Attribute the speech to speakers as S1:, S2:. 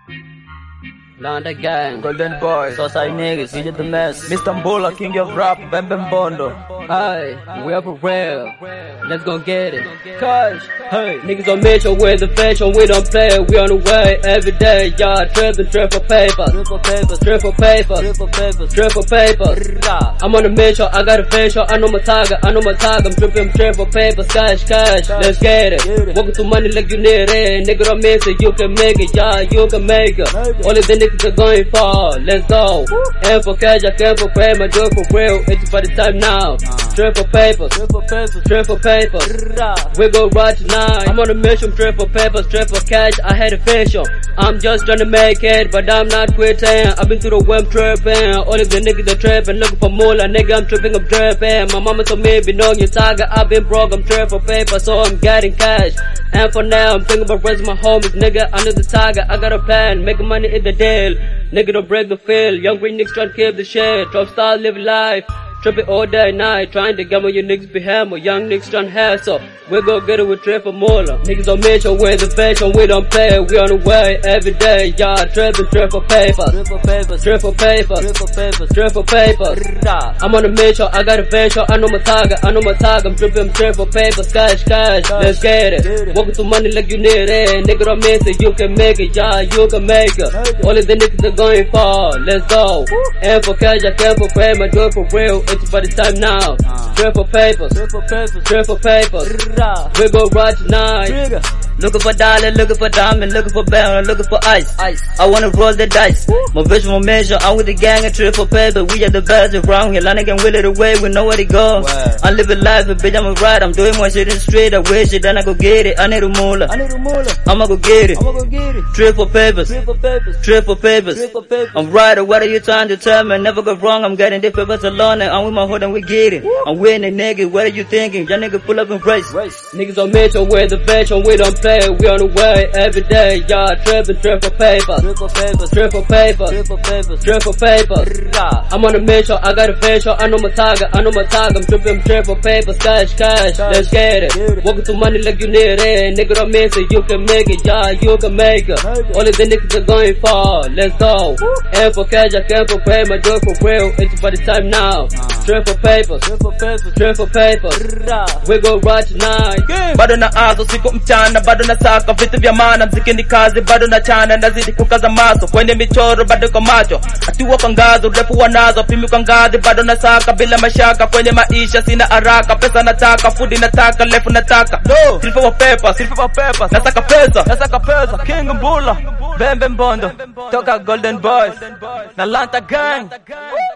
S1: Landa Gang,
S2: Golden Boy,
S1: Sosai niggas, we did the mess.
S2: Mr. Mbola, King of Rap, Bem Bem Bondo.
S1: Aye, we up for real. Let's go get it. Cause, hey, niggas on mission with the fashion, we don't play it. We on the way every day, y'all tripping, triple paper. Triple paper, triple paper, triple paper, triple paper. I'm on a mission, I got a fashion, I know my target, I'm tripping triple paper, cash, let's get it. Walking through money like you need it. Nigga don't miss it, you can make it, yeah, you can make it. Only the niggas are going far, let's go. And for cash, I can't for fame, I do it for real, it's for the time now. Triple paper, triple paper, triple paper. We go right tonight. I'm on a mission, triple papers, triple cash. I had a vision. I'm just trying to make it, but I'm not quitting. I've been through the web tripping. All of the niggas are tripping, looking for moolah. Nigga, I'm tripping, I'm dripping. My mama told me, be knowing your target. I've been broke, I'm triple paper, so I'm getting cash. And for now, I'm thinking about raising my homies. Nigga, I know the target, I got a plan. Making money in the deal. Nigga, don't break the field. Young green niggas trying to keep the shit. Drop style, live life. Tripping all day and night, trying to gamble your niggas be hammer. Young niggas trying to hustle, we gon' get it with triple moolah. Niggas on mission with the fashion, we don't play it. We on the way every day, y'all tripping triple paper. Triple paper, triple paper, triple paper, triple paper. I'm on a mission, I got a fashion, I know my target, I'm tripping triple papers, cash, let's get it. Walking through money like you need it. Nigga don't miss it, you can make it, yeah, you can make it. All of the niggas are going far, let's go. And for cash, I can't for fame, I do it for real. It's for the time now. Triple papers, triple papers, triple papers. We go right tonight. Looking for dollar, looking for diamond, looking for barrel, looking for ice. I wanna roll the dice. My vision will measure. I'm with the gang of triple paper. We are the best around here. Lana can will it away. We know where to go. I'm living life, but bitch, I'm a ride. I'm doing my shit in the street. I wish it, then I go get it. I need a moolah. I'ma go get it. Triple papers, triple papers, triple papers. I'm right. What are you trying to tell me? Never go wrong. I'm getting the papers alone. I'm with my hood and we get it. I'm winning, nigga. What are you thinking? Y'all nigga pull up and race. Niggas on mission with the fashion. We don't play. We on the way every day. Y'all tripping triple paper. Triple paper, triple paper, triple paper, triple paper. I'm on a mission. I got a fashion. I know my target, I'm tripping triple papers, cash, let's get it. Walking through money like you need it. Nigga don't miss it, you can make it, yeah, you can make it. All of the niggas are going far, let's go. And for cash, I can't for fame, I do it for real. It's for the time now. Triple papers, triple papers, triple papers. We go right tonight.
S2: Bado na azo siku mchana, bado na saka vitu vya maana, mziki ni kazi, bado na chana, nazidi kukaza maso, kwenye michoro bado kwa macho, atiwa kwa ngazo, refu wanazo, pimi kwa ngazi, bado na saka, bila mashaka, kwenye maisha sina haraka, pesa nataka, food nataka, lefu nataka, silver wa papers, nasaka pesa, King Mbola, Bem Bem Bondo, toka Golden Boys, na Landa Gang.